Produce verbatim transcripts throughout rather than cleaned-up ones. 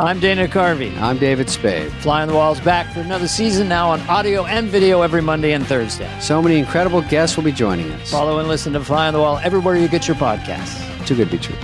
I'm Dana Carvey. I'm David Spade. Fly on the Wall's back for another season, now on audio and video every Monday and Thursday. So many incredible guests will be joining us. Follow and listen to Fly on the Wall everywhere you get your podcasts. Too good to be true.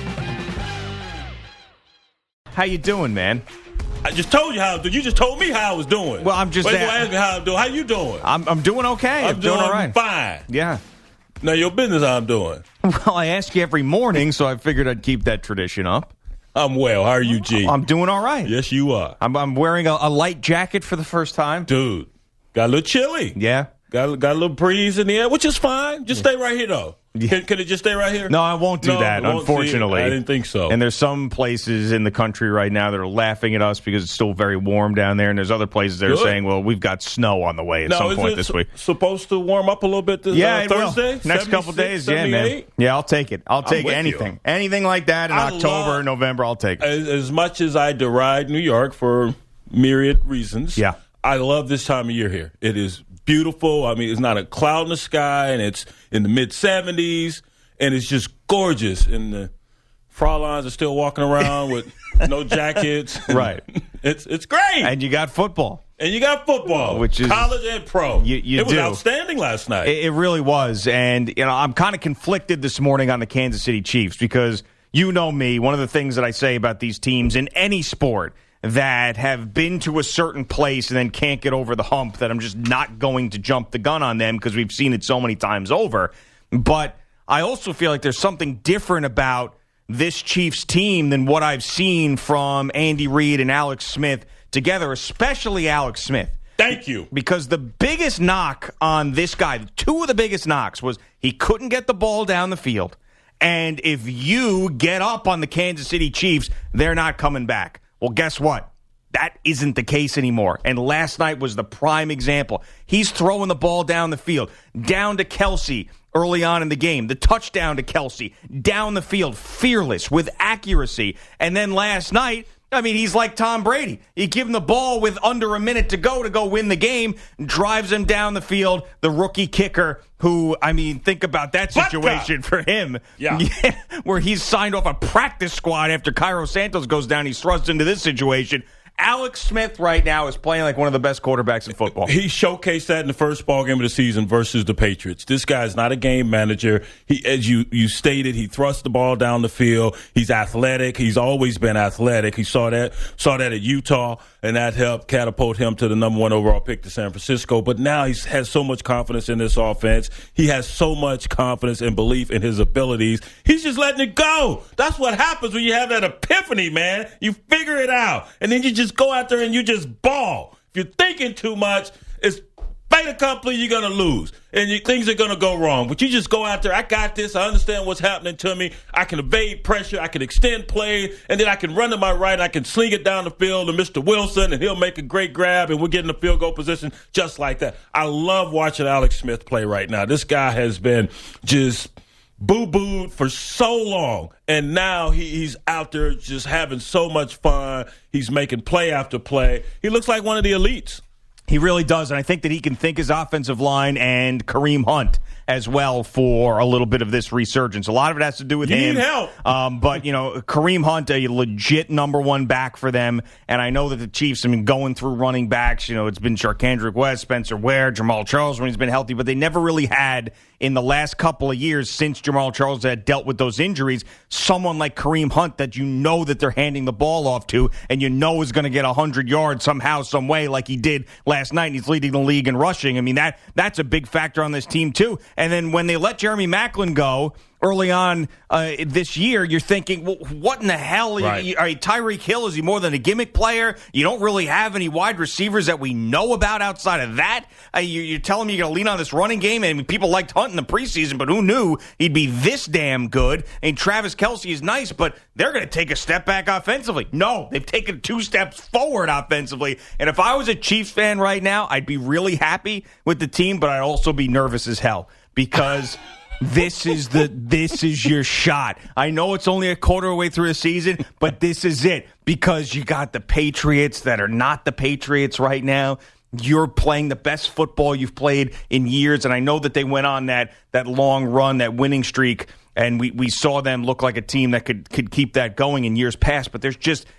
How you doing, man? I just told you how. You just told me how I was doing. Well, I'm just Wait, a- ask me how I'm doing. How you doing? I'm I'm doing okay. I'm, I'm doing, doing all right. fine. Yeah. Now your business, how I'm doing. Well, I ask you every morning, so I figured I'd keep that tradition up. I'm well. How are you, G? I'm doing all right. Yes, you are. I'm I'm wearing a, a light jacket for the first time. Dude, got a little chilly. Yeah. Got, got a little breeze in the air, which is fine. Just stay right here, though. Yeah. Can, can it just stay right here? No, I won't do No, that, it won't. unfortunately. See, I didn't think so. And there's some places in the country right now that are laughing at us because it's still very warm down there, and there's other places that are Good. saying, well, we've got snow on the way at now, some is point it this su- week. supposed to warm up a little bit this Yeah, uh, it will. Thursday? Next couple days, yeah, man. Yeah, I'll take it. I'll take with anything. you. Anything like that in I October, love- November, I'll take it. As, as much as I deride New York for myriad reasons, Yeah. I love this time of year here. It is beautiful. I mean, it's not a cloud in the sky, and it's in the mid seventies, and it's just gorgeous. And the Fraulines are still walking around with no jackets. Right. It's it's great. And you got football. And you got football, Which is- college and pro. You- you it was do. outstanding last night. It, it really was. And, you know, I'm kind of conflicted this morning on the Kansas City Chiefs because you know me, one of the things that I say about these teams in any sport that have been to a certain place and then can't get over the hump, that I'm just not going to jump the gun on them because we've seen it so many times over. But I also feel like there's something different about this Chiefs team than what I've seen from Andy Reid and Alex Smith together, especially Alex Smith. Thank you. Because the biggest knock on this guy, two of the biggest knocks, was he couldn't get the ball down the field. And if you get up on the Kansas City Chiefs, they're not coming back. Well, guess what? That isn't the case anymore. And last night was the prime example. He's throwing the ball down the field, down to Kelsey early on in the game, the touchdown to Kelsey, down the field, fearless, with accuracy. And then last night, I mean, he's like Tom Brady. You give him the ball with under a minute to go to go win the game, drives him down the field, the rookie kicker who, I mean, think about that situation for him. Yeah. yeah. Where he's signed off a practice squad after Cairo Santos goes down. He's thrust into this situation. Alex Smith right now is playing like one of the best quarterbacks in football. He showcased that in the first ball game of the season versus the Patriots. This guy's not a game manager. He, as you, you stated, he thrusts the ball down the field. He's athletic. He's always been athletic. He saw that saw that at Utah, and that helped catapult him to the number one overall pick to San Francisco. But now he has so much confidence in this offense. He has so much confidence and belief in his abilities. He's just letting it go. That's what happens when you have that epiphany, man. You figure it out, and then you just go out there and you just ball. If you're thinking too much, it's fait accompli, you're going to lose. And you, things are going to go wrong. But you just go out there, I got this, I understand what's happening to me, I can evade pressure, I can extend play, and then I can run to my right, I can sling it down the field to Mister Wilson, and he'll make a great grab, and we're getting a field goal position just like that. I love watching Alex Smith play right now. This guy has been just boo-booed for so long, and now he, he's out there just having so much fun. He's making play after play. He looks like one of the elites. He really does, and I think that he can think his offensive line and Kareem Hunt as well for a little bit of this resurgence. A lot of it has to do with You him. need help. Um, but, you know, Kareem Hunt, a legit number one back for them, and I know that the Chiefs have been going through running backs. You know, it's been Charkandrick West, Spencer Ware, Jamal Charles when he's been healthy, but they never really had, in the last couple of years since Jamal Charles had dealt with those injuries, someone like Kareem Hunt that you know that they're handing the ball off to and you know is going to get one hundred yards somehow, some way, like he did last night, and he's leading the league in rushing. I mean, that that's a big factor on this team, too. And then when they let Jeremy Maclin go early on uh, this year, you're thinking, well, what in the hell? Right. You, are you, Tyreek Hill, is he more than a gimmick player? You don't really have any wide receivers that we know about outside of that. Uh, you, you're telling me you're going to lean on this running game, and people liked Hunt in the preseason, but who knew he'd be this damn good? And Travis Kelce is nice, but they're going to take a step back offensively. No, they've taken two steps forward offensively. And if I was a Chiefs fan right now, I'd be really happy with the team, but I'd also be nervous as hell because this is the this is your shot. I know it's only a quarter way through the season, but this is it because you got the Patriots that are not the Patriots right now. You're playing the best football you've played in years, and I know that they went on that that long run, that winning streak, and we, we saw them look like a team that could could keep that going in years past. But there's just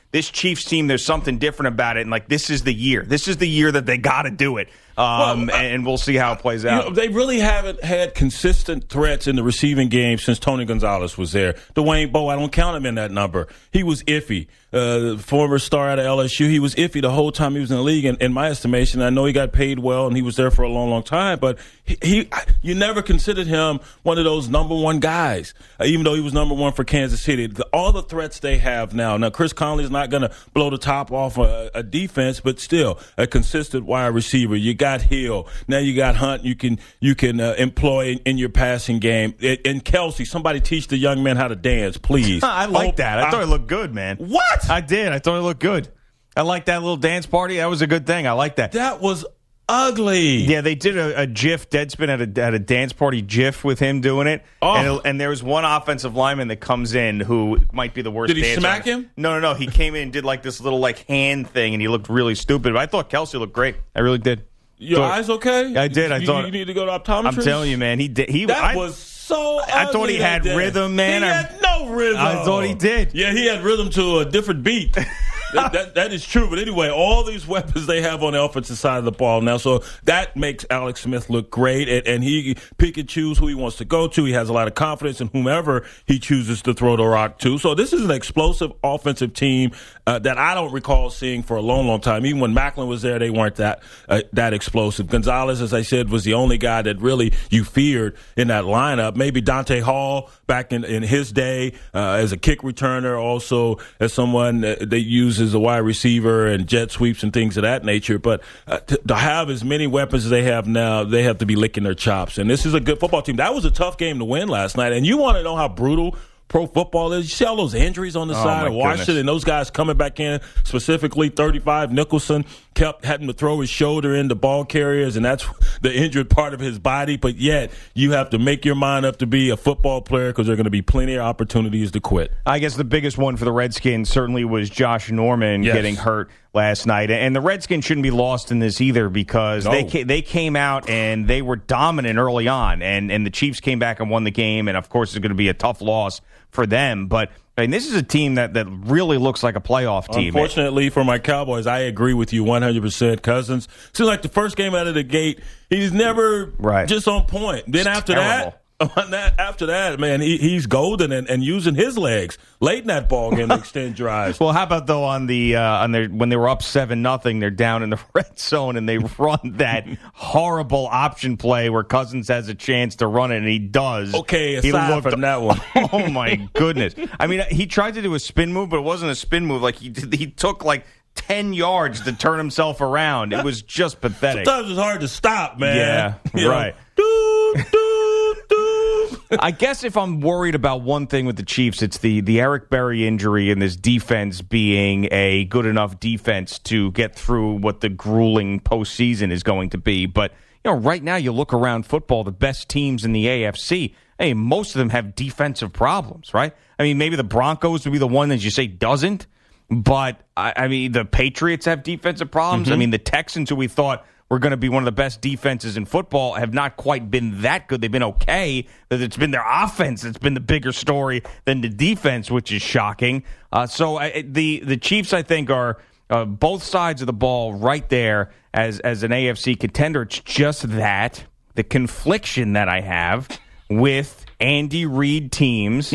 this Chiefs team, there's something different about it, and like this is the year. This is the year that they got to do it. Um, well, and we'll see how it plays out. You know, they really haven't had consistent threats in the receiving game since Tony Gonzalez was there. Dwayne Bowe, I don't count him in that number. He was iffy. Uh, former star out of L S U, he was iffy the whole time he was in the league. And in my estimation, I know he got paid well and he was there for a long, long time, but he, he you never considered him one of those number one guys, uh, even though he was number one for Kansas City. The, all the threats they have now. Now, Chris Conley's not going to blow the top off a, a defense, but still a consistent wide receiver. You got Hill. Now you got Hunt. You can you can uh, employ in, in your passing game. And, and Kelsey, somebody teach the young man how to dance, please. I like oh, that. I, I thought it looked good, man. What? I did. I thought it looked good. I like that little dance party. That was a good thing. I like that. That was ugly. Yeah, they did a, a GIF, Deadspin at a, at a dance party GIF with him doing it. Oh. And, and there was one offensive lineman that comes in who might be the worst dancer. Did he dancer. smack him? No, no, no. He came in and did like this little like hand thing, and he looked really stupid. But I thought Kelsey looked great. I really did. Your thought, eyes okay? I did. I you, thought you need to go to optometrist. I'm telling you, man. He did. He that I, was so. I thought he had day. rhythm, man. He I, had no rhythm. I thought he did. Yeah, he had rhythm to a different beat. that, that, that is true. But anyway, all these weapons they have on the offensive side of the ball now, so that makes Alex Smith look great, and, and he pick and choose who he wants to go to. He has a lot of confidence in whomever he chooses to throw the rock to. So this is an explosive offensive team uh, that I don't recall seeing for a long, long time. Even when Macklin was there, they weren't that uh, that explosive. Gonzalez, as I said, was the only guy that really you feared in that lineup. Maybe Dante Hall back in, in his day uh, as a kick returner, also as someone that they use as a wide receiver and jet sweeps and things of that nature. But uh, to, to have as many weapons as they have now, they have to be licking their chops. And this is a good football team. That was a tough game to win last night. And you want to know how brutal pro football is? You see all those injuries on the oh side of Washington and those guys coming back in, specifically thirty-five. Nicholson kept having to throw his shoulder into ball carriers, and that's the injured part of his body. But yet you have to make your mind up to be a football player because there are going to be plenty of opportunities to quit. I guess the biggest one for the Redskins certainly was Josh Norman yes. getting hurt last night. And the Redskins shouldn't be lost in this either because no. they came, they came out and they were dominant early on. And, and the Chiefs came back and won the game. And, of course, it's going to be a tough loss for them. But I mean, this is a team that, that really looks like a playoff team. Unfortunately for my Cowboys, I agree with you one hundred percent. Cousins, seems like the first game out of the gate, he's never right. just on point. Then it's after terrible. that, on that, after that, man, he, he's golden and, and using his legs late in that ball game to extend drives. Well, how about though on the uh, on their when they were up seven nothing, they're down in the red zone and they run that horrible option play where Cousins has a chance to run it and he does. Okay, aside he looked, from that one, oh my goodness! I mean, he tried to do a spin move, but it wasn't a spin move. Like he did, he took like ten yards to turn himself around. It was just pathetic. Sometimes it's hard to stop, man. Yeah, you right. Know, doo, doo, doo. I guess if I'm worried about one thing with the Chiefs, it's the, the Eric Berry injury and this defense being a good enough defense to get through what the grueling postseason is going to be. But, you know, right now you look around football, the best teams in the A F C, hey, most of them have defensive problems, right? I mean, maybe the Broncos would be the one that you say doesn't, but, I, I mean, the Patriots have defensive problems. Mm-hmm. I mean, the Texans, who we thought were going to be one of the best defenses in football, have not quite been that good. They've been okay. It's been their offense that's been the bigger story than the defense, which is shocking. Uh, so I, the the Chiefs, I think, are uh, both sides of the ball right there as as an A F C contender. It's just that the confliction that I have with Andy Reid teams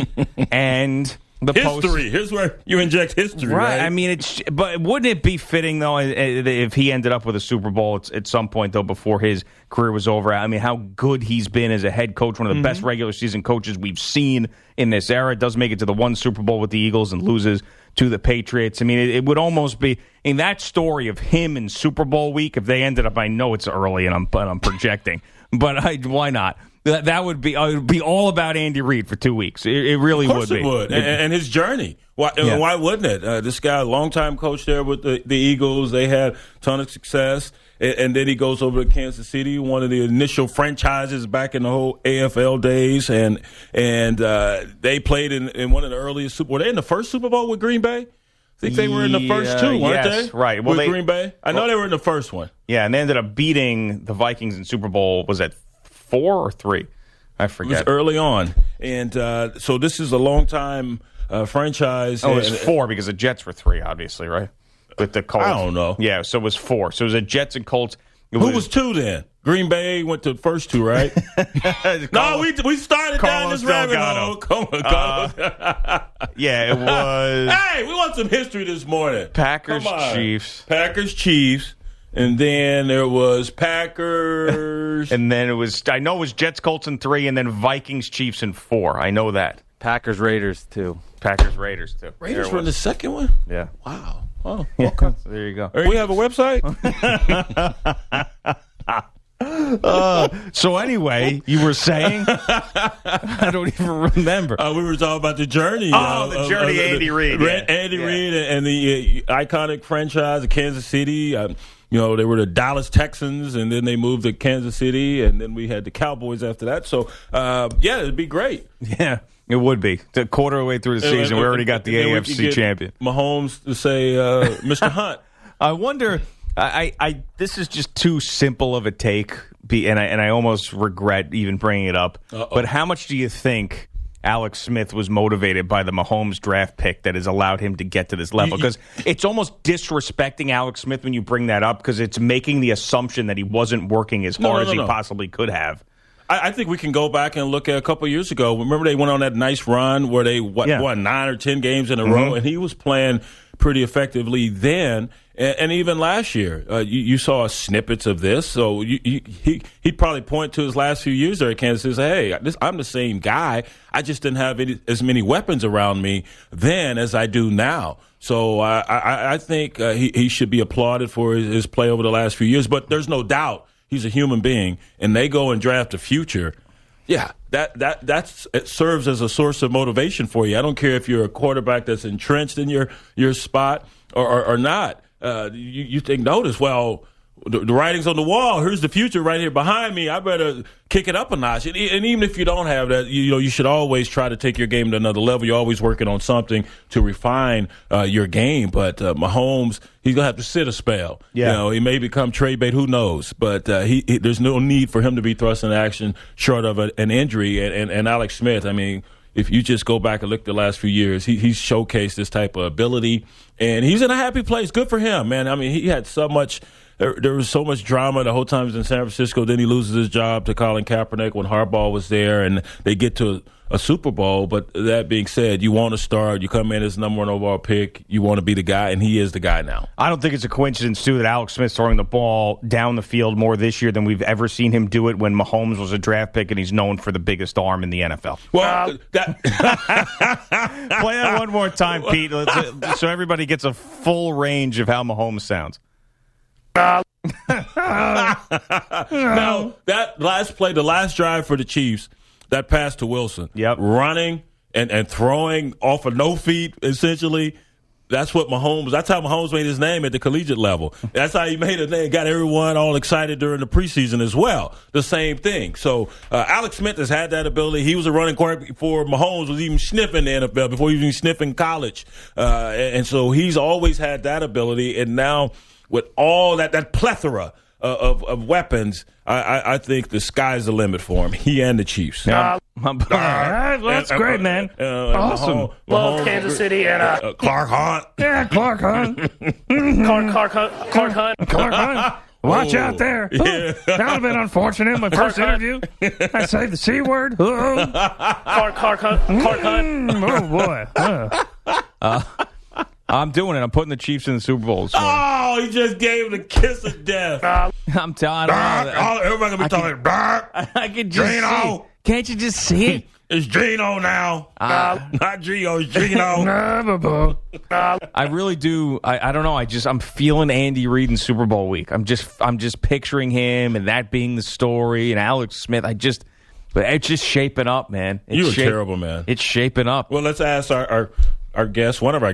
and the history. Post- Here's where you inject history, right? right? I mean, it's but wouldn't it be fitting though if he ended up with a Super Bowl at some point though before his career was over? I mean, how good he's been as a head coach, one of the mm-hmm. best regular season coaches we've seen in this era. Does make it to the one Super Bowl with the Eagles and loses to the Patriots. I mean, it, it would almost be in that story of him in Super Bowl week. If they ended up, I know it's early and I'm but I'm projecting, but I, why not? That that would be uh, it would be all about Andy Reid for two weeks. It, it really would be. It would. And, and his journey. Why, yeah. why wouldn't it? Uh, this guy, longtime coach there with the, the Eagles. They had a ton of success. And, and then he goes over to Kansas City, one of the initial franchises back in the whole A F L days. And and uh, they played in, in one of the earliest Super Were they in the first Super Bowl with Green Bay? I think they were in the first two, weren't yes, they? Right. Well, with they, Green Bay? I know well, they were in the first one. Yeah, and they ended up beating the Vikings in Super Bowl, was that four or three? I forget. It was early on. And uh, so this is a long time uh, franchise. Oh, it was and, four because the Jets were three, obviously, right? With the Colts. I don't know. Yeah, so it was four. So it was a Jets and Colts. It Who was two then? Green Bay went to the first two, right? no, we we started down Carlos this rabbit Delgado. hole. Come on, Carlos. Uh, yeah, it was Hey, we want some history this morning. Packers, Come on. Chiefs. Packers, Chiefs. And then there was Packers. And then it was, I know it was Jets, Colts in three, and then Vikings, Chiefs in four. I know that. Packers, Raiders, too. Packers, Raiders, too. Raiders There were it in the was. second one? Yeah. Wow. Oh, Yeah. okay. So there you go. We have a website? Uh, so anyway, you were saying? I don't even remember. Uh, we were talking about the journey. Oh, uh, the of- journey, of- of Andy the- Reid, Ra- yeah. Andy Yeah. Reid and the uh, iconic franchise of Kansas City. Um, you know, they were the Dallas Texans, and then they moved to Kansas City, and then we had the Cowboys after that. So, uh, yeah, it'd be great. Yeah, it would be. The quarter of the way through the season, we already got the And then we A F could C get champion. Mahomes to say, uh, Mister Hunt. I wonder. I, I this is just too simple of a take, be, and I and I almost regret even bringing it up. Uh-oh. But how much do you think Alex Smith was motivated by the Mahomes draft pick that has allowed him to get to this level? Because it's almost disrespecting Alex Smith when you bring that up, because it's making the assumption that he wasn't working as No, hard no, as no, he no. possibly could have. I, I think we can go back and look at a couple of years ago. Remember they went on that nice run where they what, Yeah. won nine or ten games in a Mm-hmm. row, and he was playing pretty effectively then. And, and even last year, uh, you, you saw snippets of this. So you, you, he, he'd probably point to his last few years there at Kansas City and say, hey, this, I'm the same guy. I just didn't have any, as many weapons around me then as I do now. So I, I, I think uh, he, he should be applauded for his, his play over the last few years. But there's no doubt he's a human being, and they go and draft a future. Yeah, that that that's it serves as a source of motivation for you. I don't care if you're a quarterback that's entrenched in your your spot or, or, or not. Uh, you, you take notice, well, the, the writing's on the wall. Here's the future right here behind me. I better kick it up a notch. And, and even if you don't have that, you, you know, you should always try to take your game to another level. You're always working on something to refine uh, your game. But uh, Mahomes, he's going to have to sit a spell. Yeah. You know, he may become trade bait. Who knows? But uh, he, he, there's no need for him to be thrust into action short of a, an injury. And, and, and Alex Smith, I mean, if you just go back and look the last few years, he, he's showcased this type of ability, and he's in a happy place. Good for him, man. I mean, he had so much there, there was so much drama the whole time he was in San Francisco. Then he loses his job to Colin Kaepernick when Harbaugh was there, and they get to a Super Bowl. But that being said, you want to start. You come in as number one overall pick. You want to be the guy, and he is the guy now. I don't think it's a coincidence, too, that Alex Smith's throwing the ball down the field more this year than we've ever seen him do it when Mahomes was a draft pick and he's known for the biggest arm in the N F L. Well, that Play that one more time, Pete, let's, so everybody gets a full range of how Mahomes sounds. now that last play, the last drive for the Chiefs, that pass to Wilson, Yep. running and, and throwing off of no feet, essentially. That's what Mahomes, that's how Mahomes made his name at the collegiate level. That's how he made a name, got everyone all excited during the preseason as well. The same thing. So uh, Alex Smith has had that ability. He was a running quarterback before Mahomes was even sniffing the N F L, before he was even sniffing college. Uh, and, and so he's always had that ability. And now with all that, that plethora uh, of, of weapons, I, I, I think the sky's the limit for him. He and the Chiefs. Uh, that's And- great, man. Uh, uh, Awesome. Mahomes- Love Mahomes- Kansas City and uh, uh, Clark Hunt. Yeah, Clark Hunt. Clark, Clark, Hunt, Clark Hunt. Clark Hunt. Watch Oh, out there. yeah. That would have been unfortunate. My first Hunt. interview, I say the C word. Oh, Clark, Clark Hunt. Clark Hunt. oh boy. Uh. I'm doing it. I'm putting the Chiefs in the Super Bowl this morning. Oh, he just gave him the kiss of death. I'm telling you. Oh, everybody gonna be talking. Dark. I can just Gino. see. Can't you just see it? It's Gino now. Uh, Not Gio, it's Gino. I really do. I, I don't know. I just I'm feeling Andy Reid in Super Bowl week. I'm just I'm just picturing him and that being the story and Alex Smith. I just, but it's just shaping up, man. It's You were shape- terrible, man. It's shaping up. Well, let's ask our, our our guest, one of our guests,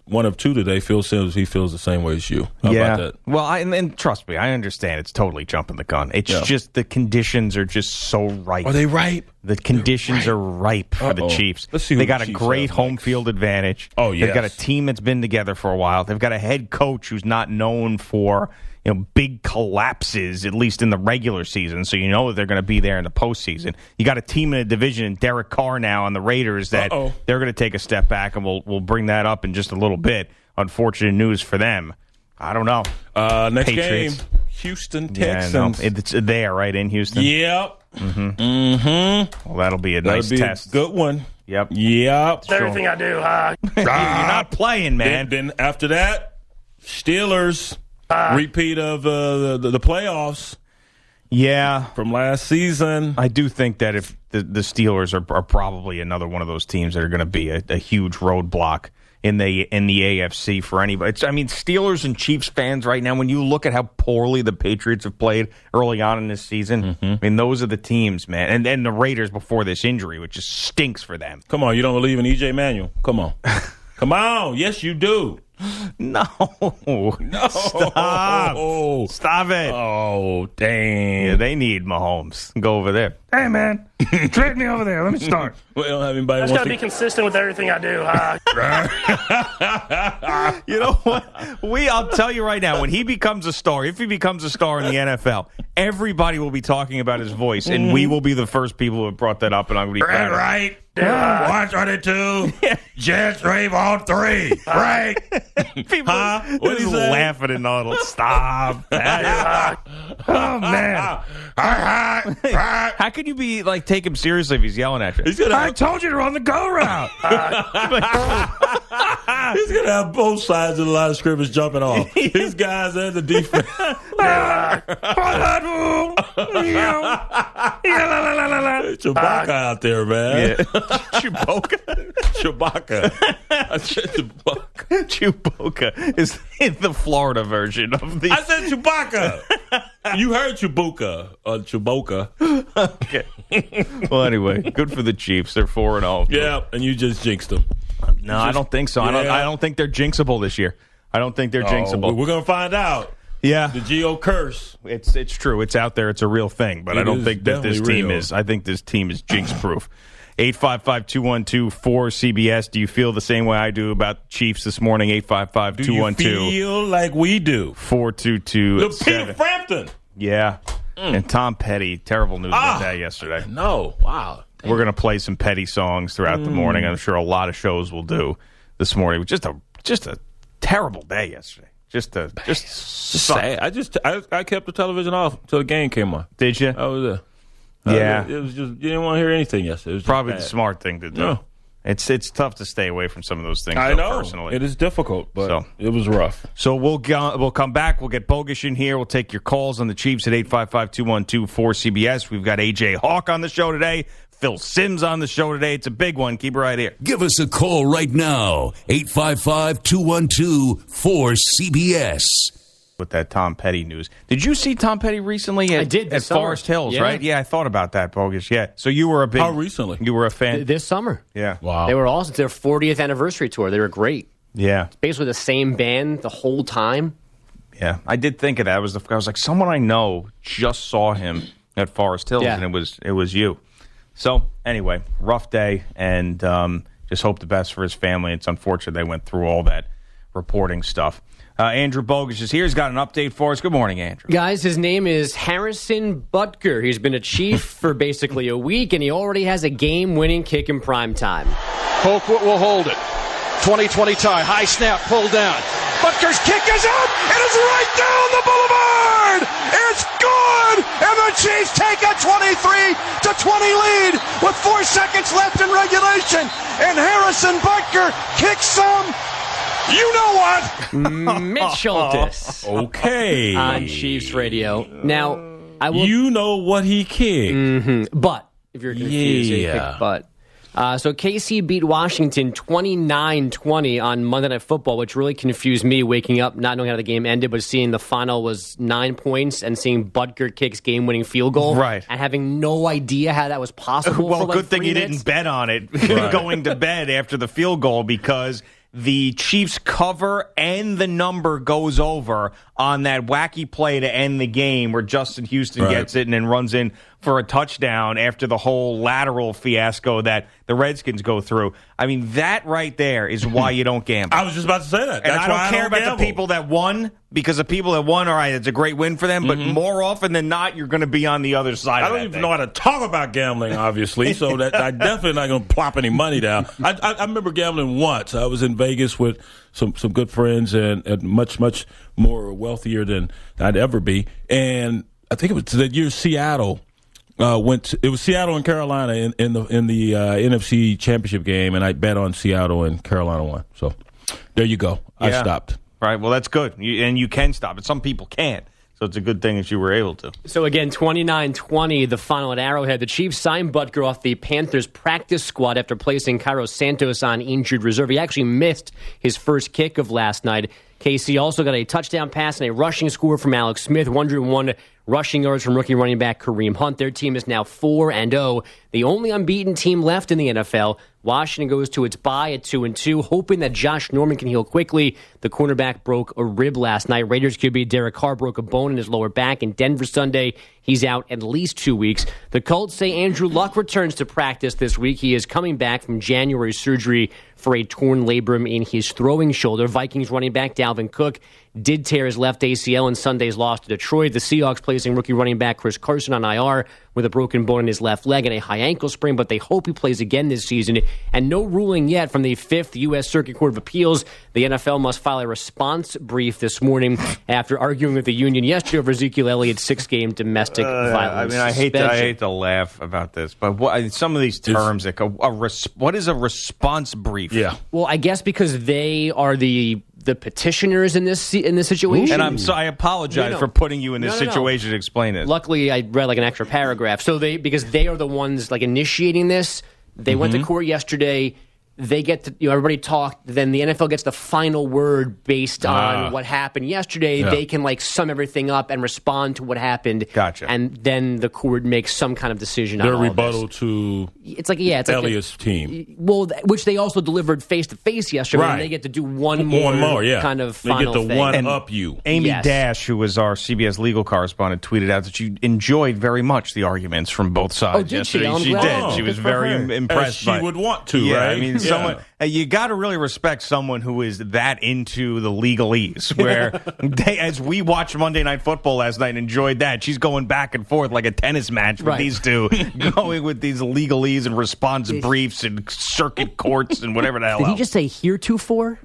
one of two today. Phil Simms, he feels the same way as you. How yeah. about that? Well, I, and, and trust me, I understand it's totally jumping the gun. It's Yeah. just the conditions are just so ripe. Are they ripe? The conditions ripe. are ripe for the Uh-oh. Chiefs. Let's see who they the got a Chiefs great have home next. field advantage. Oh, They've got a yes. team that's been together for a while. They've got a head coach who's not known for you know big collapses, at least in the regular season. So you know that they're going to be there in the postseason. You got a team in a division in Derek Carr now on the Raiders that Uh-oh. they're going to take a step back, and we'll we'll bring that up in just a little bit. Unfortunate news for them. I don't know. Uh, next Patriots. game, Houston Yeah, no, Texans. it's there right in Houston. Yep. Mm-hmm. Mm-hmm. Well, that'll be a That'll nice be test. a good one. Yep. Yep. Everything I do, uh, You're not playing, man. Then, then after that, Steelers repeat of uh, the, the playoffs Yeah, from last season. I do think that if the, the Steelers are, are probably another one of those teams that are going to be a, a huge roadblock in the in the A F C for anybody. It's, I mean, Steelers and Chiefs fans right now, when you look at how poorly the Patriots have played early on in this season, Mm-hmm. I mean, those are the teams, man. And and the Raiders before this injury, which just stinks for them. Come on, you don't believe in E J Manuel? Come on. Come on. Yes, you do. No. No. Stop. Stop it. Oh, dang. Yeah, they need Mahomes. Go over there. hey, man, trade me over there. Let me start. We don't have anybody I just wants got to be consistent with everything I do. Uh, You know what? We, I'll tell you right now, when he becomes a star, if he becomes a star in the N F L, everybody will be talking about his voice, and we will be the first people who have brought that up, and I'm going to be proud of it. right. Watch on it too. Jets rave on three. Right. People Huh? are What'd he just say? laughing and all. Stop. oh, man. How could you be like take him seriously if he's yelling at you? He's gonna I have, told you to run the go route. he's gonna have both sides of the line of scrimmage jumping off. His guys and the defense. Chewbacca out there, man. Yeah. Chewbacca. Chewbacca. I said Chewbacca. Chewbacca is in the Florida version of the. I said Chewbacca. You heard Chewbacca. Uh, Chewbacca. Okay. Well, anyway, good for the Chiefs. They're four and zero. Yeah, and you just jinxed them. No, I don't think so. I don't. Yeah. I don't think they're jinxable this year. I don't think they're Oh, jinxable. we're gonna find out. Yeah, The Geo curse. it's it's true. It's out there. It's a real thing. But It I don't is think that this definitely team real. is. I think this team is jinx proof. eight five five, two one two, four C B S. Do you feel the same way I do about Chiefs this morning? eight five five, Do two you one two, feel like we do? four two two Look, Peter seven. Frampton. Yeah. And Tom Petty. Terrible news Ah. about that yesterday. No. Wow. We're going to play some Petty songs throughout the morning. I'm sure a lot of shows will do this morning. Just a just a terrible day yesterday. Just a just suck. Sad. I just I, I kept the television off until the game came on. Did you? I was there. Yeah. Uh, it was just you didn't want to hear anything yesterday. It was just Probably bad. the smart thing to do. No. It's it's tough to stay away from some of those things. I though, know personally. it is difficult, but So. it was rough. So we'll go, we'll come back. We'll get Bogusch in here. We'll take your calls on the Chiefs at eight five five, two one two, four C B S. We've got A J Hawk on the show today. Phil Simms on the show today. It's a big one. Keep it right here. Give us a call right now. eight five five, two one two, four C B S. With that Tom Petty news. Did you see Tom Petty recently at, I did at this summer. Forest Hills, Yeah. right? Yeah, I thought about that, Bogusch. Yeah. So you were a big... How recently? You were a fan? This summer. Yeah. Wow. They were awesome. It's their fortieth anniversary tour. They were great. Yeah. Basically the same band the whole time. Yeah. I did think of that. I was, the, I was like, someone I know just saw him at Forest Hills, Yeah. and it was it was you. So, anyway, rough day, and um, just hope the best for his family. It's unfortunate they went through all that reporting stuff. Uh, Andrew Bogusch is here. He's got an update for us. Good morning, Andrew. Guys, his name is Harrison Butker. He's been a Chief for basically a week, and he already has a game-winning kick in prime time. Colquitt will hold it. twenty twenty tie. High snap. Pulled down. Butker's kick is up. It is right down the boulevard. It's good. And the Chiefs take a twenty-three to twenty lead with four seconds left in regulation. And Harrison Butker kicks some. You know what? Mitch Schultes Okay. on Chiefs Radio. Now, I will... You know what he kicked. But, if you're confused, you Yeah. pick but. Uh, so K C beat Washington twenty-nine twenty on Monday Night Football, which really confused me waking up, not knowing how the game ended, but seeing the final was nine points and seeing Butker kick's game-winning field goal. Right. And having no idea how that was possible Well, for like good thing three you minutes. didn't bet on it going to bed after the field goal, because the Chiefs cover and the number goes over on that wacky play to end the game where Justin Houston Right. gets it and then runs in for a touchdown after the whole lateral fiasco that the Redskins go through. I mean, that right there is why you don't gamble. I was just about to say that. And That's I don't why care I don't about gamble. the people that won, because the people that won, all right, it's a great win for them, but more often than not, you're going to be on the other side I of don't that even thing. know how to talk about gambling, obviously, so that I definitely not going to plop any money down. I, I, I remember gambling once. I was in Vegas with some, some good friends and, and much, much more wealthier than I'd ever be. And I think it was the year Seattle uh, went to, it was Seattle and Carolina in, in the in the uh, N F C Championship game, and I bet on Seattle and Carolina won. So there you go. I Yeah. stopped. Right, well, that's good. You, and you can stop it. Some people can't. So it's a good thing that you were able to. So again, twenty-nine twenty, the final at Arrowhead. The Chiefs signed Butker off the Panthers practice squad after placing Cairo Santos on injured reserve. He actually missed his first kick of last night. K C also got a touchdown pass and a rushing score from Alex Smith, one hundred one rushing yards from rookie running back Kareem Hunt. Their team is now four and oh, the only unbeaten team left in the N F L. Washington goes to its bye at two and two, hoping that Josh Norman can heal quickly. The cornerback broke a rib last night. Raiders Q B Derek Carr broke a bone in his lower back. In Denver Sunday, he's out at least two weeks. The Colts say Andrew Luck returns to practice this week. He is coming back from January surgery for a torn labrum in his throwing shoulder. Vikings running back Dalvin Cook did tear his left A C L in Sunday's loss to Detroit. The Seahawks placing rookie running back Chris Carson on I R with a broken bone in his left leg and a high ankle sprain, but they hope he plays again this season. And no ruling yet from the Fifth U S Circuit Court of Appeals. The N F L must file a response brief this morning after arguing with the union yesterday over Ezekiel Elliott's six-game domestic Uh, violence I mean, I hate to, I suspension. hate to laugh about this, but what, some of these terms, like a, a res, what is a response brief? Yeah. Well, I guess because they are the the petitioners in this in this situation. And I'm so I apologize No, no. for putting you in this No, no, no. situation to explain it. Luckily, I read like an extra paragraph. So they because they are the ones like initiating this. They went to court yesterday. They get to, you know, everybody talked. Then the N F L gets the final word based on Ah. what happened yesterday. Yeah. They can like sum everything up and respond to what happened. Gotcha. And then the court makes some kind of decision Their on all rebuttal this. to It's like yeah, it's like Elliott's team. well, th- which they also delivered face to face yesterday. Right. And they get to do one more, One more, yeah. kind of They final get to thing. one And- up you. Amy Yes. Dash, who was our C B S legal correspondent, tweeted out that she enjoyed very much the arguments from both sides Oh, did she? yesterday. I'm she glad. did. Oh, She was good for very her. im- impressed. As she by, would want to, yeah, right? I mean, Yeah. someone uh, you got to really respect someone who is that into the legalese. Where they, as we watched Monday Night Football last night, and enjoyed that. She's going back and forth like a tennis match with Right. these two, going with these legalese and response briefs and circuit courts and whatever the hell Did he else. just say heretofore?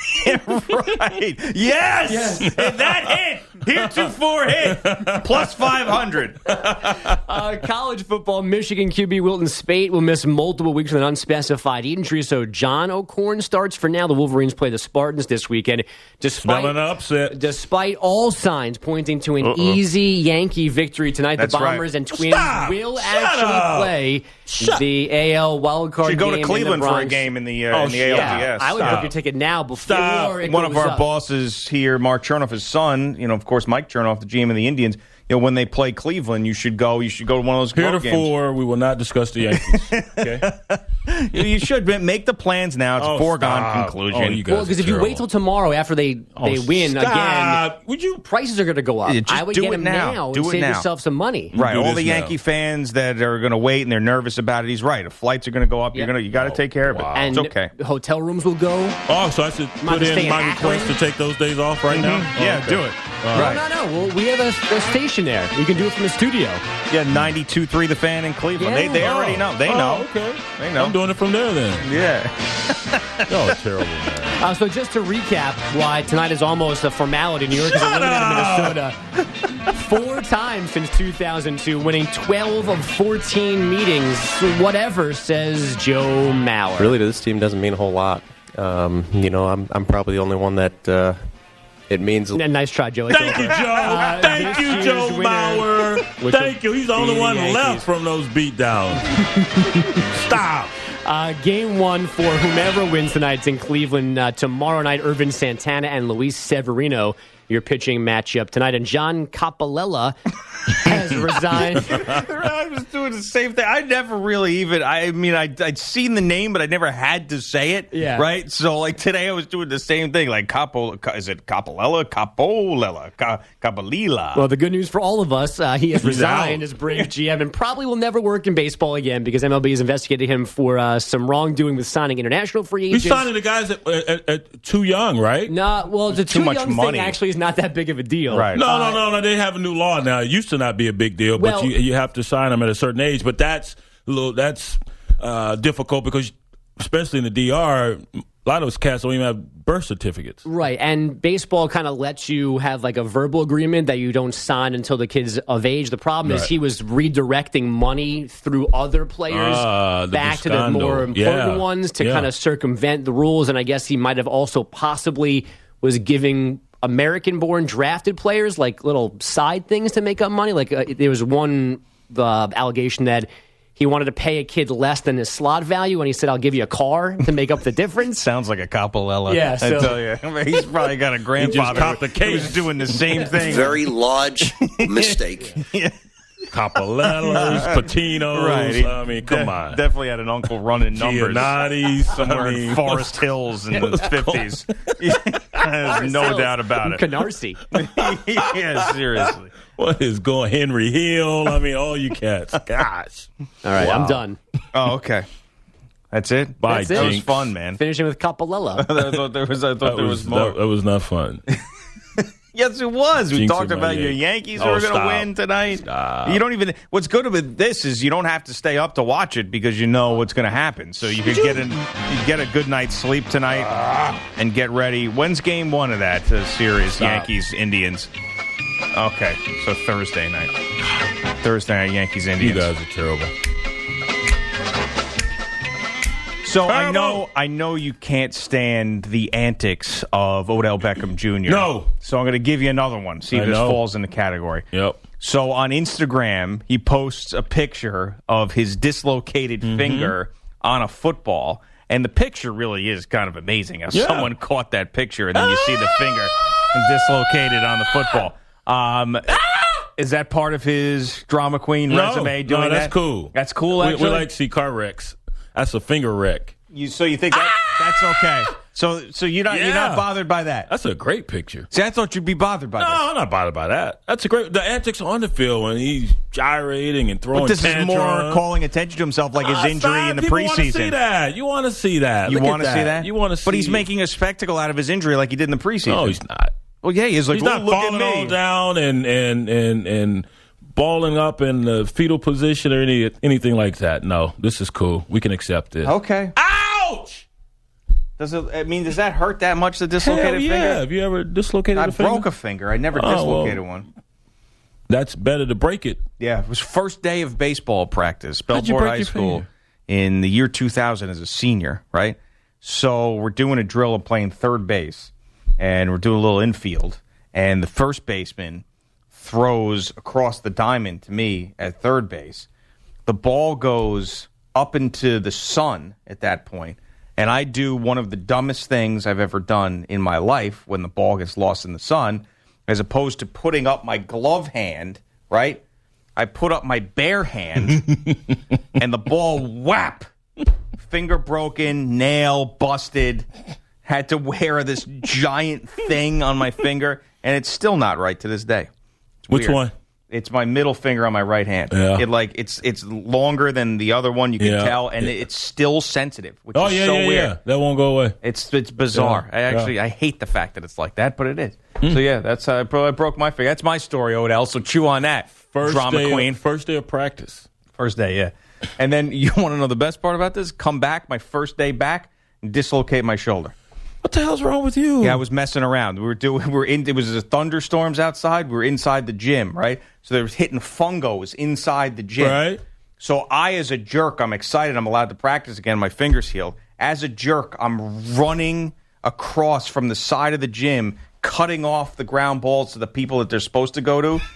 Right. Yes. If that hit. Heretofore hit. Plus five hundred. Uh, college football, Michigan Q B Wilton Spate will miss multiple weeks with an unspecified injury, so John O'Korn starts for now. The Wolverines play the Spartans this weekend. Despite, Smelling an upset. despite all signs pointing to an easy Yankee victory tonight, That's the right. Bombers and Twins Stop! will Shut actually up! play the A L wildcard Should game go to in the Cleveland for a Bronx. game in the, uh, Oh, in the A L D S. Yeah, I would Stop. book your ticket now before Stop. it One of goes our up. bosses here, Mark Chernoff, his son, you know, of course, Mike Chernoff, the G M of the Indians, you know, when they play Cleveland, you should go. You should go to one of those club games. Heretofore, we will not discuss the Yankees. Okay? You, you should make the plans now. It's a Oh, foregone stop. conclusion. Oh, you guys Well, because are if you wait terrible. till tomorrow after they, they Oh, win again, stop. Would you? prices are going to go up. Yeah, just I would do get it them now. now, Do and it save now. yourself some money. Right, do all this the now. Yankee fans that are going to wait and they're nervous about it. He's right. If flights are going to go up, Yeah. you're going to you got to take care of it. wow. And It's okay. hotel rooms will go. Oh, so I should Might put as well stay in in my Akron. request to take those days off right now? Oh, Yeah, okay. do it. All right. No, no, no. Well, we have a, a station there. You can do it from the studio. Yeah, ninety-two point three The Fan in Cleveland. Yeah. They they already know. They Oh, know. okay. They know. I'm doing it from there then. Yeah. Y'all are terrible, man. Uh, so just to recap why tonight is almost a formality. New York is Shut eliminated up! Minnesota four times since two thousand two, winning twelve of fourteen meetings. Whatever, says Joe Mauer. Really, to this team doesn't mean a whole lot. Um, you know, I'm I'm probably the only one that uh, it means. N- Nice try, Joe. It's Thank over. you, Joe. Uh, Thank this you, year's Joe winner, Mauer. which Thank you. He's the will only be the one Yankees. left from those beatdowns. Stop. Uh, game one for whomever wins tonight. It's in Cleveland uh, tomorrow night. Irvin Santana and Luis Severino your pitching matchup tonight. And John Coppolella has resigned. I was doing the same thing. I never really even, I mean, I, I'd seen the name, but I never had to say it. Yeah. Right? So, like, today I was doing the same thing. Like, Capo, is it Coppolella? Cappolella? Ca- Capolila? Well, the good news for all of us, uh, he has resigned out. as Braves G M and probably will never work in baseball again because M L B is investigating him for uh, some wrongdoing with signing international free agents. He's signing the guys at, at, at too young, right? No, well, the too too much young money. thing actually is not that big of a deal. Right. No, Uh, no, no, no. They have a new law now. It used to not be a big deal, Well- but you, you have to sign them at a certain age. But that's a little, that's uh, difficult because, especially in the D R, a lot of those cats don't even have birth certificates. Right, and baseball kind of lets you have like a verbal agreement that you don't sign until the kid's of age. The problem is Right. he was redirecting money through other players Ah, the back to the Biscondo. more important Yeah. ones to Yeah. kind of circumvent the rules, and I guess he might have also possibly was giving American-born drafted players like little side things to make up money. Like uh, there was one uh, allegation that he wanted to pay a kid less than his slot value, and he said, "I'll give you a car to make up the difference." Sounds like a Cappolella. Yeah, I so- tell you. I mean, he's probably got a grandfather copped the who was case. doing the same thing. Very large mistake. Capolellas, Patinos. Right. He I mean, come de- on. Definitely had an uncle running numbers. Giannotti's. Somewhere I in mean, Forest Hills in the fifties. There's no doubt about it. Canarsie. Yeah, seriously. What is going Henry Hill? I mean, all you cats. Gosh. All right, I'm done. Oh, okay. That's it? Bye, That's it. That was Jinx. fun, man. Finishing with Cappolella. I thought there was, I thought That there was, was more. that, that was not fun. Yes, it was. We Jinx talked of my about your Yankees. Yankees who Oh, are going to stop. win tonight. Stop. You don't even. What's good about this is you don't have to stay up to watch it because you know what's going to happen. So you could get an, you get a good night's sleep tonight and get ready. When's game one of that uh, series? Stop. Yankees Indians. Okay, so Thursday night. Thursday night, Yankees You Indians. guys are terrible. So I Terrible. know I know you can't stand the antics of Odell Beckham Junior No. So I'm going to give you another one. See if I this know. falls in the category. Yep. So on Instagram, he posts a picture of his dislocated Mm-hmm. finger on a football. And the picture really is kind of amazing how Yeah. someone caught that picture and then you see the finger dislocated on the football. Um, is that part of his drama queen No, resume doing no, that's that? cool. That's cool, We, actually? we like to see car wrecks. That's a finger wreck. You, so you think that, that's okay? So so you're not you're not Yeah. bothered by that? That's a great picture. See, I thought you'd be bothered by No, this. I'm not bothered by that. That's a great. The antics on the field when he's gyrating and throwing. But this is tantrums. more calling attention to himself, like his Ah, injury stop. in the People want to see preseason. that. You want to see that. You Look at want to see that? You want to see. But he's making a spectacle out of his injury, like he did in the preseason. No, he's not. Well, yeah, he's like, He's "Oh, not look at falling me." all down and and and and balling up in the fetal position or any anything like that. No, this is cool. We can accept this. Okay. Ouch! Does it? I mean, does that hurt that much? The Hell dislocated yeah. finger. Have you ever dislocated I a finger? broke a finger. I never Oh, dislocated well. one. That's better to break it. Yeah, it was first day of baseball practice, How'd you Belport break High your School, finger? in the year two thousand as a senior, right? So we're doing a drill of playing third base, and we're doing a little infield, and the first baseman throws across the diamond to me at third base. The ball goes up into the sun at that point, and I do one of the dumbest things I've ever done in my life when the ball gets lost in the sun, as opposed to putting up my glove hand, right? I put up my bare hand, and the ball whap, finger broken, nail busted, had to wear this giant thing on my finger, and it's still not right to this day. It's Which weird. one? It's my middle finger on my right hand. Yeah. It like it's it's longer than the other one, you can Yeah. tell, and Yeah. it's still sensitive, which Oh is yeah, so yeah, weird. yeah. That won't go away. It's it's bizarre. Yeah, I yeah. actually I hate the fact that it's like that, but it is. Hmm. So yeah, that's how I, bro- I broke my finger. That's my story, Odell. So chew on that, First drama day queen. Of, first day of practice. First day, yeah. And then you want to know the best part about this? Come back, my first day back, and dislocate my shoulder. What the hell's wrong with you? Yeah, I was messing around. We were doing. We were in. It was the thunderstorms outside. We were inside the gym, right? So there was hitting fungos inside the gym. Right. So I, as a jerk, I'm excited. I'm allowed to practice again. My fingers healed. As a jerk, I'm running across from the side of the gym, cutting off the ground balls to the people that they're supposed to go to.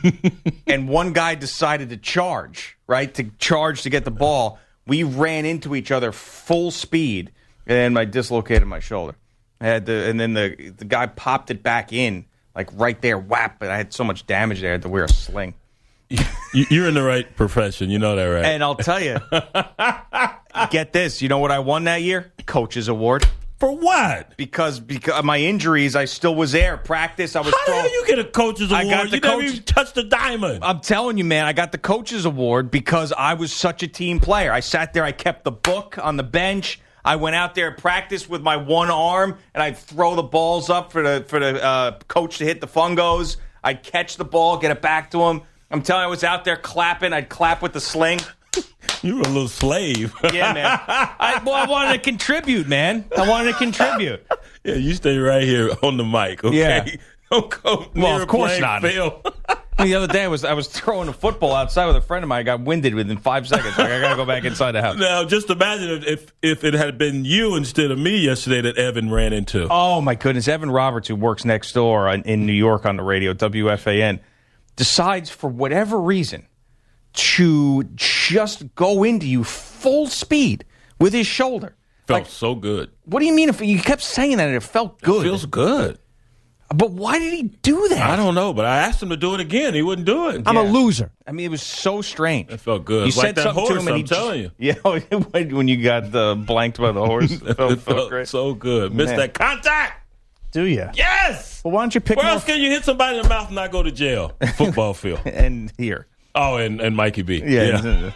And one guy decided to charge, right? To charge to get the ball. We ran into each other full speed, and I dislocated my shoulder. I had to, and then the the guy popped it back in like right there, whap. But I had so much damage there I had to wear a sling. You're in the right profession. You know that, right? And I'll tell you, get this. You know what I won that year? Coach's Award. For what? Because because of my injuries, I still was there. Practice, I was How throwing. do you get a coach's award? I got the you never coach- even touched the diamond. I'm telling you, man, I got the Coach's Award because I was such a team player. I sat there, I kept the book on the bench. I went out there and practiced with my one arm, and I'd throw the balls up for the for the uh, coach to hit the fungos. I'd catch the ball, get it back to him. I'm telling you, I was out there clapping. I'd clap with the sling. You were a little slave. Yeah, man. I, well, I wanted to contribute, man. I wanted to contribute. Yeah, you stay right here on the mic, okay? Yeah. Don't go Well, near of course playing not. field. The other day, I was I was throwing a football outside with a friend of mine. I got winded within five seconds. Like, I got to go back inside the house. Now, just imagine if if it had been you instead of me yesterday that Evan ran into. Oh, my goodness. Evan Roberts, who works next door in, in New York on the radio, W F A N, decides for whatever reason to just go into you full speed with his shoulder. Felt Like, so good. what do you mean? If you kept saying that and it felt good. It feels good. But why did he do that? I don't know, but I asked him to do it again. He wouldn't do it. I'm a loser. I mean, it was so strange. It felt good. You It's like said that something horse, to him, and I'm he telling just, you. Yeah, when when you got uh, blanked by the horse, it felt, It felt felt great. so good. Missed Man. that contact. Do you? Yes. Well, why don't you pick Where more else can you hit somebody in the mouth and not go to jail? Football field. and here? Oh, and, and Mikey B. Yeah.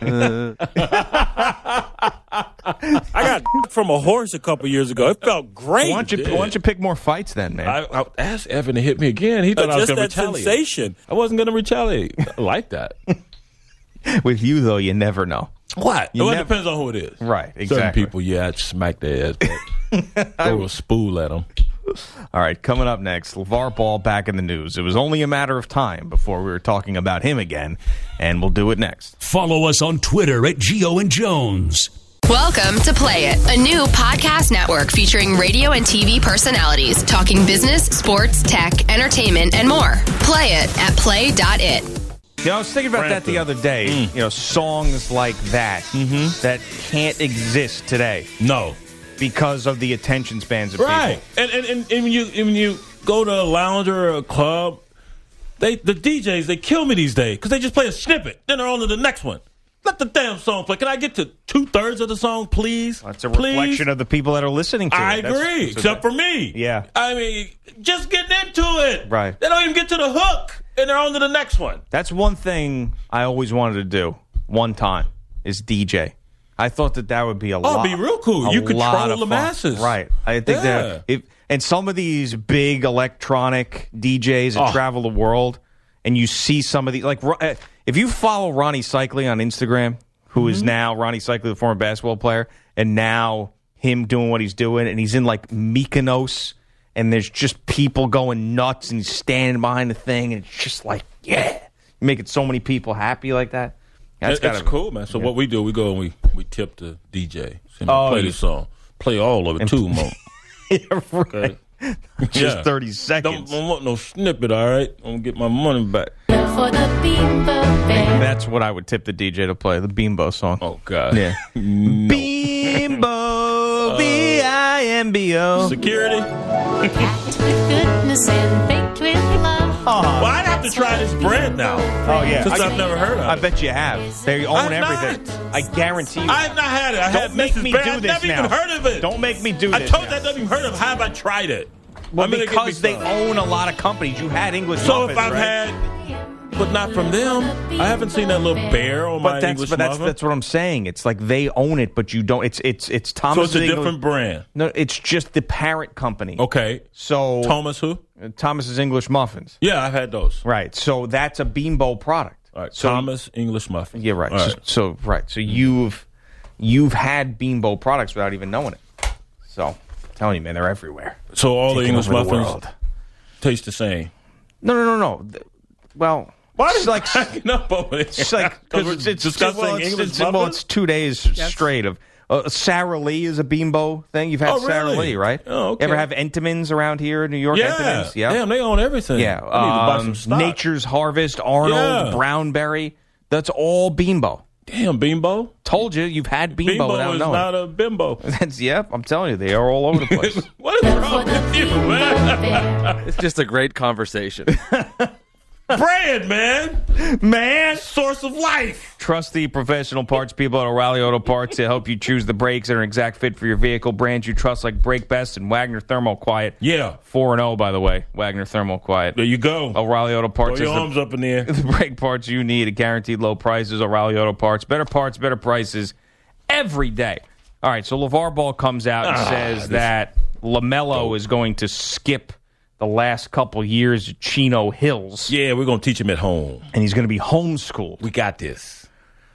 I got from a horse a couple years ago. It felt great. Why don't you It Why don't you pick more fights then, man? I, I asked Evan to hit me again. He thought Uh, I was just going to that retaliate. sensation. I wasn't going to retaliate. I like that. With you though, you never know. What? You well, never- it depends on who it is. Right, Certain exactly. people, yeah, I'd smack their ass. But throw a spool at them. All right, coming up next, LeVar Ball back in the news. It was only a matter of time before we were talking about him again, and we'll do it next. Follow us on Twitter at Geo and Jones. Welcome to Play It, a new podcast network featuring radio and T V personalities talking business, sports, tech, entertainment, and more. Play it at play dot it. You know, I was thinking about that the other day. Mm. You know, songs like that Mm-hmm. that can't exist today No. because of the attention spans of Right. people. And, and, and, and when, you, and when you go to a lounge or a club, they the D Js, they kill me these days because they just play a snippet. Then they're on to the next one. Let the damn song play. Can I get to two-thirds of the song, please? That's a Please? reflection of the people that are listening to I it. That's- agree, so except that- for me. Yeah. I mean, just get into it. Right. They don't even get to the hook, and they're on to the next one. That's one thing I always wanted to do one time is D J. I thought that that would be a Oh, lot. it'd be real cool. a You control lot of the fun. masses. Right. I think Yeah. that if and some of these big electronic D Js that Oh. travel the world, and you see some of the like uh, if you follow Ronnie Cycli on Instagram, who is Mm-hmm. now Ronnie Cycli, the former basketball player, and now him doing what he's doing, and he's in like Mykonos, and there's just people going nuts, and he's standing behind the thing, and it's just like, yeah, you're making so many people happy like that. That's, That's gotta- cool, man. So yeah. what we do, we go and we, we tip the D J. So Oh, play you- this song. Play all of it, too, Mo. Yeah, right. Okay. Just Yeah. thirty Don't, seconds. don't want no snippet, all right? I'm going to get my money back. For the Bimbo Band. That's what I would tip the D J to play, the Bimbo song. Oh, God. Yeah. No. Bimbo, B I M B O. Security? Packed with goodness and baked with love. Well, I'd have to try this bread now. Oh, yeah. Since I- I've never heard of it. I bet you have. They own I've everything. not. I guarantee you. I've not had it. I Don't had make Missus me Bread. do I've this never now. even heard of it. Don't make me do I this. told now. you I've never even heard of it. How have I tried it? Well, I'm gonna get me because they some. own a lot of companies. You had English So muffins, if I've right? had, but not from them, I haven't seen that little bear on my But that's English but that's muffin. that's what I'm saying. It's like they own it, but you don't. It's it's it's So Thomas. it's a different brand. No, it's just the parent company. Okay. So Thomas who? uh, Thomas's English muffins. Yeah, I've had those. Right. So that's a Bimbo product. All right. So Thomas English muffin. yeah, right. All So, right. so right. So you've you've had Bimbo products without even knowing it. So I'm telling you, man, they're everywhere. So all the Taking English over the muffins world. taste the same. No, no, no, no. Th- Well, Why it's is like cracking up over it? it's like Because because we're it's, it's, discussing well, it's, English it's, well, muffins? it's two days straight of. Uh, Sara Lee is a Bimbo thing. You've had Oh, Sara really? Lee, right? Oh, okay. You ever have Entenmann's around here in New York? Yeah. Entenmann's? Yeah. Damn, they own everything. Yeah. I need to buy Um, some stock. Nature's Harvest, Arnold, Yeah. Brownberry. That's all Bimbo. Damn, Bimbo. Told you, you've had Bimbo, Bimbo without is knowing. not a bimbo. That's, yep, I'm telling you, they are all over the place. What is wrong with you, man? It's just a great conversation. Brand, man. Man. Source of life. Trusty professional parts people at O'Reilly Auto Parts to help you choose the brakes that are an exact fit for your vehicle. Brands you trust like Brake Best and Wagner Thermal Quiet. Yeah. four and oh, by the way. Wagner Thermal Quiet. There you go. O'Reilly Auto Parts. Throw your is arms the, up in the air. The brake parts you need at guaranteed low prices. O'Reilly Auto Parts. Better parts, better prices every day. All right, so LeVar Ball comes out and ah, says this, that LaMelo is going to skip the last couple years at Chino Hills. Yeah, we're going to teach him at home. And he's going to be homeschooled. We got this.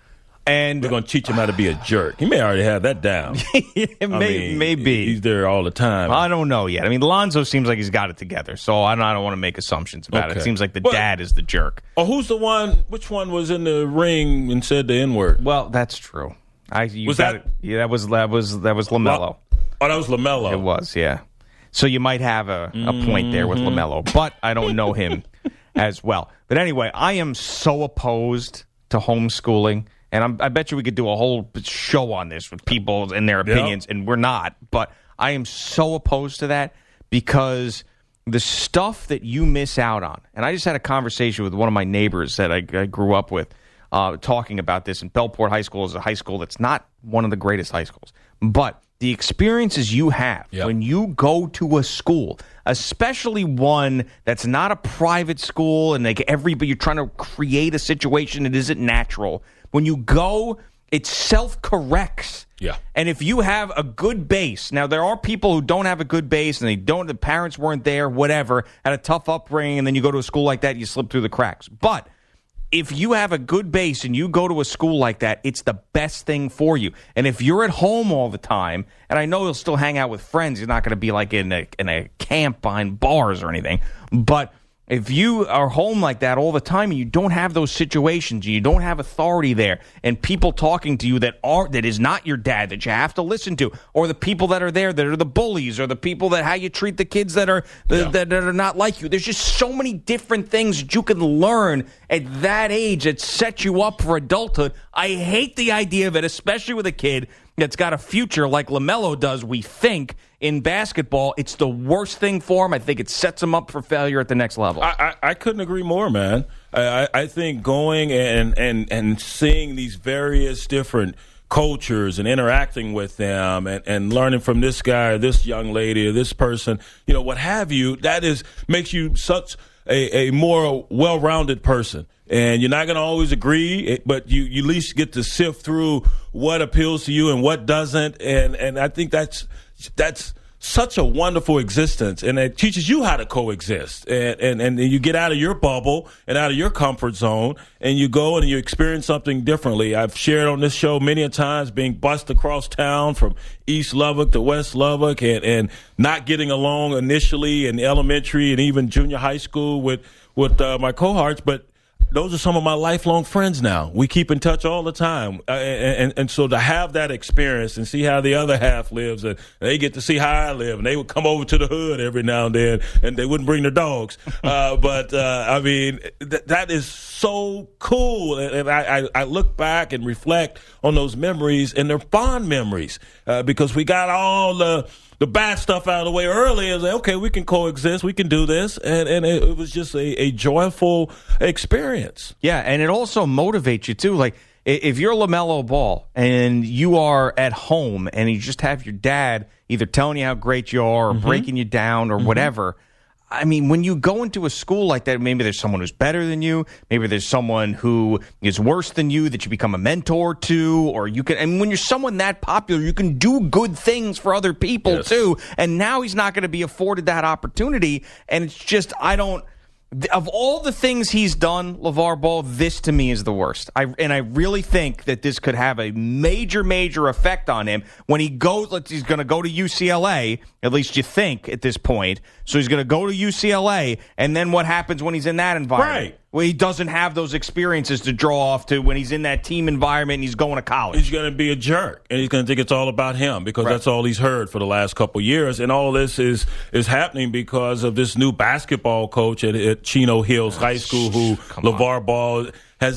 And we're going to teach him how to be a jerk. He may already have that down. it may, mean, maybe. He's there all the time. I don't know yet. I mean, Lonzo seems like he's got it together, so I don't, I don't want to make assumptions about okay. it. It seems like the but, dad is the jerk. Oh, who's the one? Which one was in the ring and said the N-word? Well, that's true. I you was got that? It. Yeah, that was that was that was LaMelo. Oh, that was LaMelo. It was, yeah. So you might have a, a point there with Mm-hmm. LaMelo, but I don't know him as well. But anyway, I am so opposed to homeschooling, and I'm, I bet you we could do a whole show on this with people and their opinions, yep. and we're not. But I am so opposed to that because the stuff that you miss out on, and I just had a conversation with one of my neighbors that I, I grew up with, uh, talking about this, and Bellport High School is a high school that's not one of the greatest high schools, but the experiences you have yep. when you go to a school, especially one that's not a private school and like everybody, you're trying to create a situation that isn't natural. When you go, it self-corrects. Yeah. And if you have a good base, now there are people who don't have a good base and they don't, the parents weren't there, whatever, had a tough upbringing, and then you go to a school like that, you slip through the cracks. But if you have a good base and you go to a school like that, it's the best thing for you. And if you're at home all the time, and I know you'll still hang out with friends, you're not going to be like in a in a camp behind bars or anything, but if you are home like that all the time and you don't have those situations, you don't have authority there, and people talking to you that are that is not your dad that you have to listen to, or the people that are there that are the bullies, or the people that how you treat the kids that are yeah. that, that are not like you. There's just so many different things that you can learn at that age that set you up for adulthood. I hate the idea of it, especially with a kid that's got a future like LaMelo does, we think, in basketball. It's the worst thing for him. I think it sets him up for failure at the next level. I, I, I couldn't agree more, man. I, I think going and, and, and seeing these various different cultures and interacting with them and, and learning from this guy or this young lady or this person, you know, what have you, that is makes you such a, a more well-rounded person. And you're not going to always agree, but you, you at least get to sift through what appeals to you and what doesn't. And, and I think that's that's such a wonderful existence, and it teaches you how to coexist. And, and, and you get out of your bubble and out of your comfort zone, and you go and you experience something differently. I've shared on this show many a times being bussed across town from East Lubbock to West Lubbock and, and not getting along initially in elementary and even junior high school with, with uh, my cohorts, but those are some of my lifelong friends now. We keep in touch all the time. Uh, and, and, and so to have that experience and see how the other half lives, and they get to see how I live, and they would come over to the hood every now and then, and they wouldn't bring their dogs. Uh, but, uh, I mean, th- that is so cool. And, and I, I, I look back and reflect on those memories, and they're fond memories uh, because we got all the the bad stuff out of the way early. Is like, okay, we can coexist, we can do this, and and it, it was just a, a joyful experience. Yeah, and it also motivates you too. Like if you're LaMelo Ball and you are at home and you just have your dad either telling you how great you are or mm-hmm. breaking you down or mm-hmm. whatever. I mean, when you go into a school like that, maybe there's someone who's better than you. Maybe there's someone who is worse than you that you become a mentor to, or you can. And when you're someone that popular, you can do good things for other people yes. too. And now he's not going to be afforded that opportunity. And it's just, I don't. Of all the things he's done, LeVar Ball, this to me is the worst. I and I really think that this could have a major, major effect on him when he goes. Let's, he's going to go to U C L A. At least you think at this point. So he's going to go to U C L A, and then what happens when he's in that environment? Right. Well, he doesn't have those experiences to draw off to when he's in that team environment and he's going to college. He's going to be a jerk, and he's going to think it's all about him because right. that's all he's heard for the last couple of years. And all this is is happening because of this new basketball coach at, at Chino Hills High School who LeVar Ball hasn't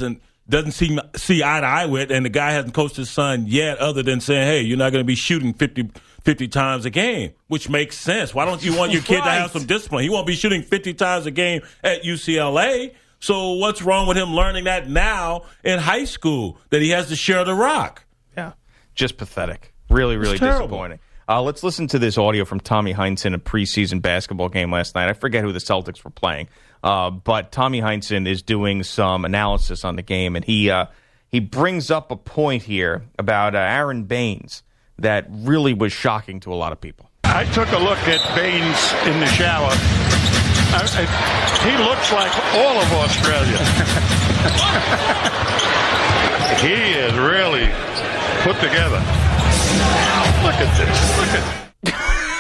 doesn't see see eye to eye with, and the guy hasn't coached his son yet, other than saying, "Hey, you're not going to be shooting fifty, fifty times a game," which makes sense. Why don't you want your kid right. to have some discipline? He won't be shooting fifty times a game at U C L A. So what's wrong with him learning that now in high school, that he has to share the rock? Yeah, just pathetic. Really, really disappointing. Uh, let's listen to this audio from Tommy Heinsohn, a preseason basketball game last night. I forget who the Celtics were playing, uh, but Tommy Heinsohn is doing some analysis on the game, and he uh, he brings up a point here about uh, Aaron Baines that really was shocking to a lot of people. I took a look at Baines in the shower. I, I, he looks like all of Australia. He is really put together. Look at this.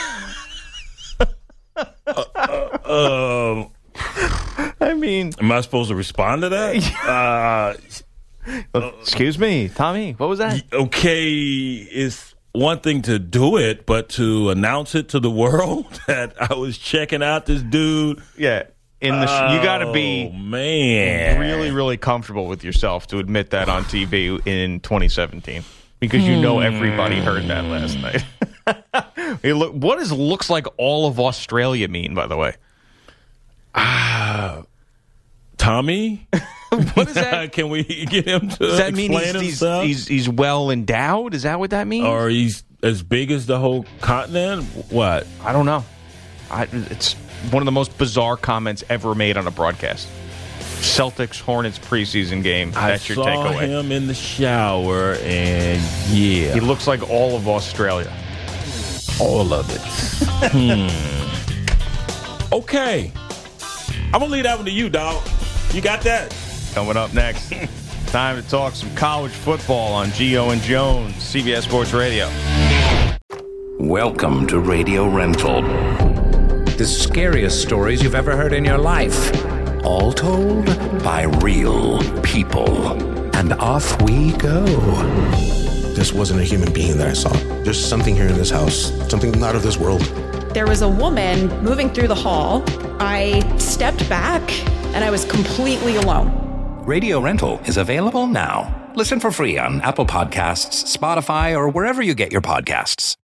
Look at uh, um, I mean, am I supposed to respond to that? uh, Excuse me, Tommy. What was that? Okay, it's one thing to do it, but to announce it to the world that I was checking out this dude. Yeah. In the sh- you got to be oh, man. really, really comfortable with yourself to admit that on T V in twenty seventeen. Because you know everybody heard that last night. Hey, look, what does looks like all of Australia mean, by the way? Ah, uh, Tommy? What is that? Can we get him to Does that mean explain he's, himself? He's, he's, he's well endowed? Is that what that means? Or he's as big as the whole continent? What? I don't know. I, it's one of the most bizarre comments ever made on a broadcast. Celtics Hornets preseason game. That's I your saw takeaway. him in the shower, and yeah, he looks like all of Australia. All of it. hmm. Okay, I'm gonna leave that one to you, dog. You got that? Coming up next, time to talk some college football on Gio and Jones, C B S Sports Radio. Welcome to Radio Rental. The scariest stories you've ever heard in your life. All told by real people. And off we go. This wasn't a human being that I saw. There's something here in this house, something not of this world. There was a woman moving through the hall. I stepped back, and I was completely alone. Radio Rental is available now. Listen for free on Apple Podcasts, Spotify, or wherever you get your podcasts.